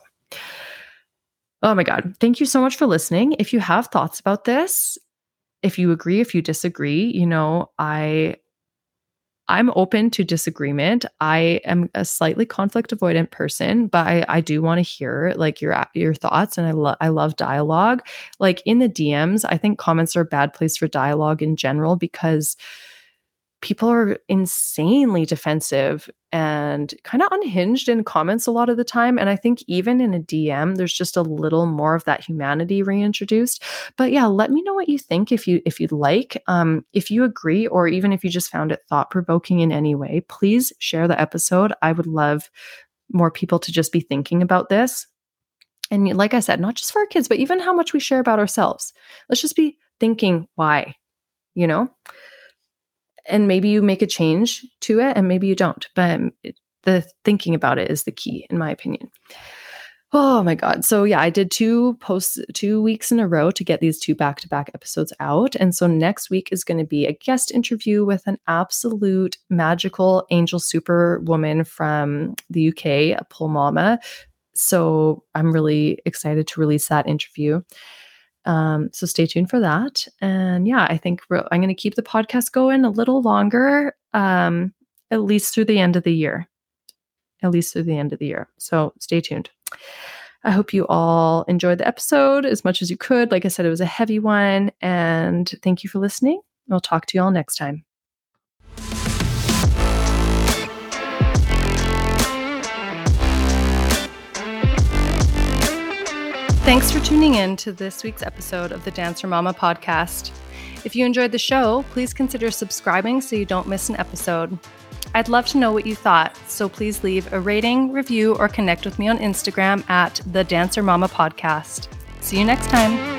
oh my God, thank you so much for listening. If you have thoughts about this, if you agree, if you disagree, you know, I I'm open to disagreement. I am a slightly conflict avoidant person, but I, I do want to hear like your your thoughts, and I love I love dialogue. Like in the D Ms, I think comments are a bad place for dialogue in general because people are insanely defensive and kind of unhinged in comments a lot of the time. And I think even in a D M, there's just a little more of that humanity reintroduced. But yeah, let me know what you think if you if you'd like. Um, if you agree, or even if you just found it thought-provoking in any way, please share the episode. I would love more people to just be thinking about this. And like I said, not just for our kids, but even how much we share about ourselves. Let's just be thinking why, you know? And maybe you make a change to it and maybe you don't, but the thinking about it is the key, in my opinion. Oh my God. So yeah, I did two posts two weeks in a row to get these two back-to-back episodes out. And so next week is going to be a guest interview with an absolute magical angel superwoman from the U K, a Pole Mama. So I'm really excited to release that interview. Um, so stay tuned for that. And yeah, I think we're, I'm going to keep the podcast going a little longer, um, at least through the end of the year, at least through the end of the year. So stay tuned. I hope you all enjoyed the episode as much as you could. Like I said, it was a heavy one, and thank you for listening. I'll talk to you all next time. Thanks for tuning in to this week's episode of the Dancer Mama podcast. If you enjoyed the show, please consider subscribing so you don't miss an episode. I'd love to know what you thought, so please leave a rating, review, or connect with me on Instagram at the Dancer Mama podcast. See you next time.